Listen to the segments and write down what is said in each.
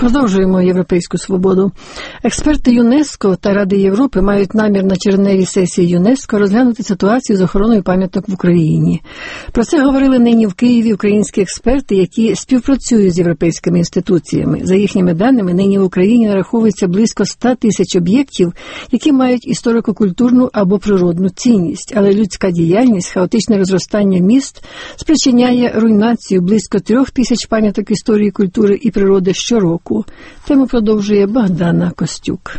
Продовжуємо європейську свободу. Експерти ЮНЕСКО та Ради Європи мають намір на червневій сесії ЮНЕСКО розглянути ситуацію з охороною пам'яток в Україні. Про це говорили нині в Києві українські експерти, які співпрацюють з європейськими інституціями. За їхніми даними, нині в Україні нараховується близько 100 тисяч об'єктів, які мають історико-культурну або природну цінність. Але людська діяльність, хаотичне розростання міст спричиняє руйнацію близько 3 тисяч пам'яток історії, культури і природи щороку. Тему продовжує Богдана Костюк.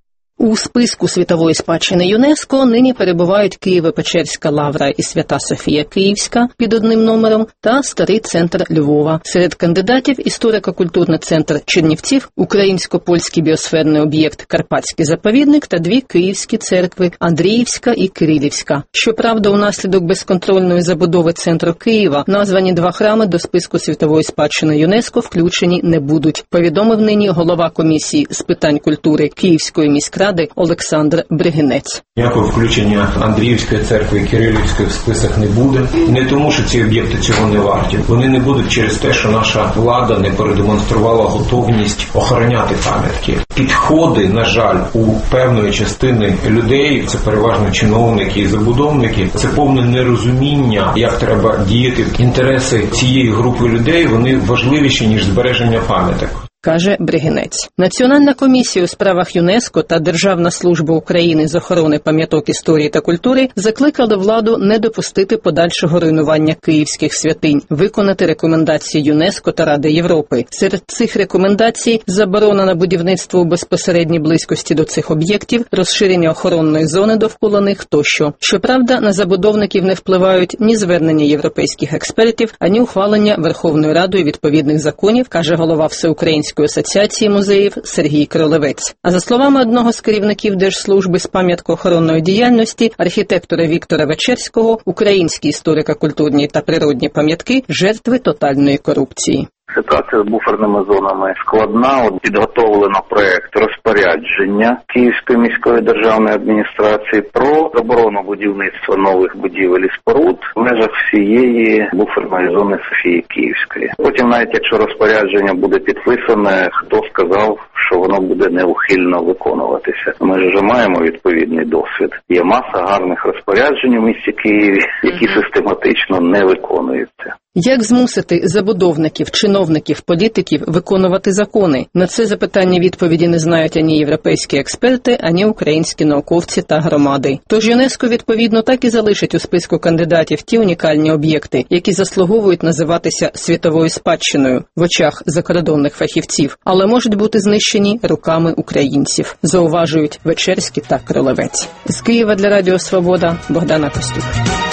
У списку світової спадщини ЮНЕСКО нині перебувають Києво-Печерська лавра і Свята Софія Київська під одним номером та Старий центр Львова. Серед кандидатів історико-культурний центр Чернівців, українсько-польський біосферний об'єкт Карпатський заповідник та 2 київські церкви Андріївська і Кирилівська. Щоправда, унаслідок безконтрольної забудови центру Києва названі 2 храми до списку світової спадщини ЮНЕСКО включені не будуть, повідомив нині голова комісії з питань культури Київської міськради Олександр Бригинець. Ніякого включення Андріївської церкви і Кирилівської в список не буде. Не тому, що ці об'єкти цього не варті. Вони не будуть через те, що наша влада не продемонструвала готовність охороняти пам'ятки. Підходи, на жаль, у певної частини людей, це переважно чиновники і забудовники, це повне нерозуміння, як треба діяти. Інтереси цієї групи людей, вони важливіші, ніж збереження пам'яток, каже Бригинець. Національна комісія у справах ЮНЕСКО та Державна служба України з охорони пам'яток історії та культури закликали владу не допустити подальшого руйнування київських святинь, виконати рекомендації ЮНЕСКО та Ради Європи. Серед цих рекомендацій – заборона на будівництво у безпосередній близькості до цих об'єктів, розширення охоронної зони довкола них тощо. Щоправда, на забудовників не впливають ні звернення європейських експертів, ані ухвалення Верховною Радою відповідних законів, каже голова Всеукраїнської асоціації музеїв Сергій Кролевець. А за словами одного з керівників Держслужби з пам'яткоохоронної діяльності, архітектора Віктора Вечерського, українські історико-культурні та природні пам'ятки – жертви тотальної корупції. Ситуація з буферними зонами складна. Підготовлено проект розпорядження Київської міської державної адміністрації про заборону будівництва нових будівель і споруд в межах всієї буферної зони Софії Київської. Потім, навіть якщо розпорядження буде підписане, хто сказав, що воно буде неухильно виконуватися. Ми ж вже маємо відповідний досвід. Є маса гарних розпоряджень у місті Києві, які систематично не виконуються. Як змусити забудовників, чиновників, політиків виконувати закони? На це запитання відповіді не знають ані європейські експерти, ані українські науковці та громади. Тож ЮНЕСКО, відповідно, так і залишить у списку кандидатів ті унікальні об'єкти, які заслуговують називатися світовою спадщиною в очах закордонних фахівців, але можуть бути знищені руками українців, зауважують Вечерський та Кролевець. З Києва для Радіо Свобода Богдана Костюк.